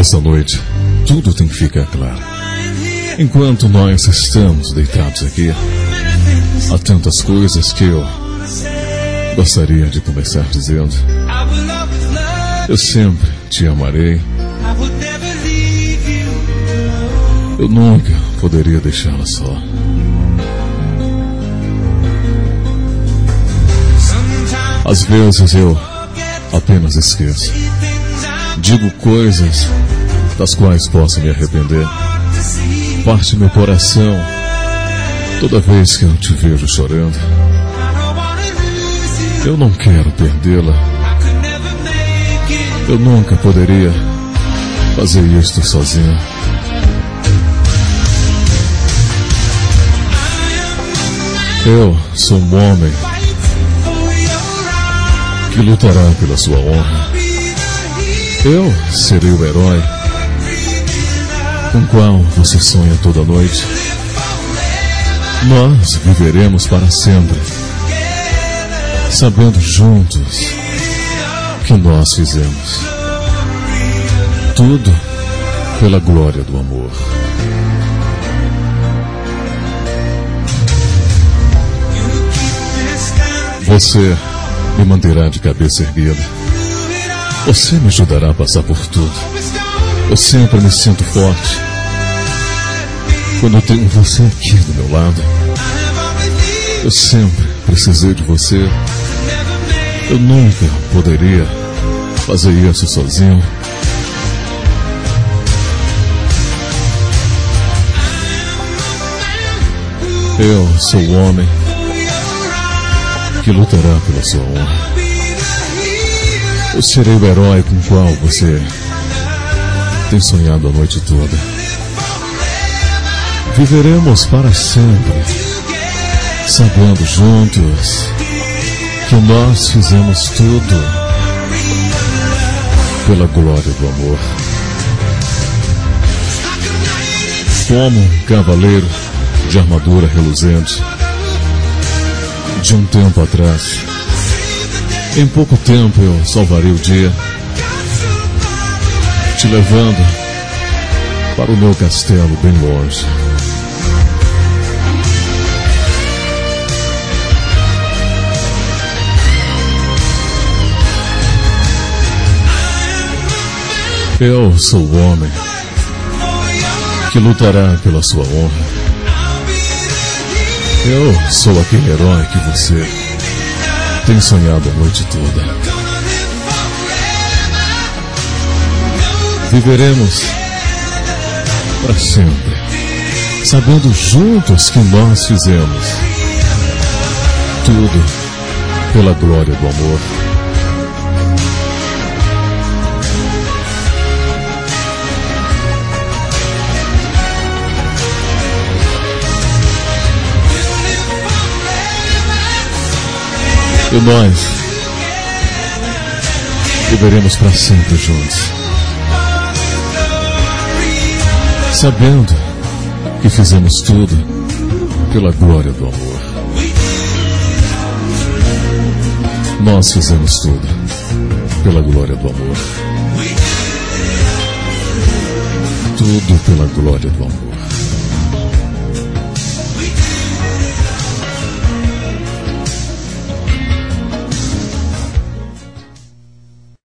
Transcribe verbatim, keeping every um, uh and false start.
Esta noite, tudo tem que ficar claro. Enquanto nós estamos deitados aqui, há tantas coisas que eu gostaria de começar dizendo. Eu sempre te amarei. Eu nunca poderia deixá-la só. Às vezes eu apenas esqueço. Digo coisas das quais posso me arrepender. Parte meu coração toda vez que eu te vejo chorando. Eu não quero perdê-la. Eu nunca poderia fazer isto sozinho. Eu sou um homem que lutará pela sua honra. Eu serei o herói com o qual você sonha toda noite. Nós viveremos para sempre, sabendo juntos que nós fizemos tudo pela glória do amor. Você me manterá de cabeça erguida. Você me ajudará a passar por tudo. Eu sempre me sinto forte quando eu tenho você aqui do meu lado. Eu sempre precisei de você. Eu nunca poderia fazer isso sozinho. Eu sou o homem que lutará pela sua honra. Eu serei o herói com o qual você tem sonhado a noite toda. Viveremos para sempre, sabendo juntos que nós fizemos tudo pela glória do amor. Como um cavaleiro de armadura reluzente, de um tempo atrás, em pouco tempo eu salvarei o dia, te levando para o meu castelo bem longe. Eu sou o homem que lutará pela sua honra. Eu sou aquele herói que você tem sonhado a noite toda. Viveremos para sempre, sabendo juntos que nós fizemos tudo pela glória do amor. E nós viveremos para sempre juntos, sabendo que fizemos tudo pela glória do amor. Nós fizemos tudo pela glória do amor. Tudo pela glória do amor.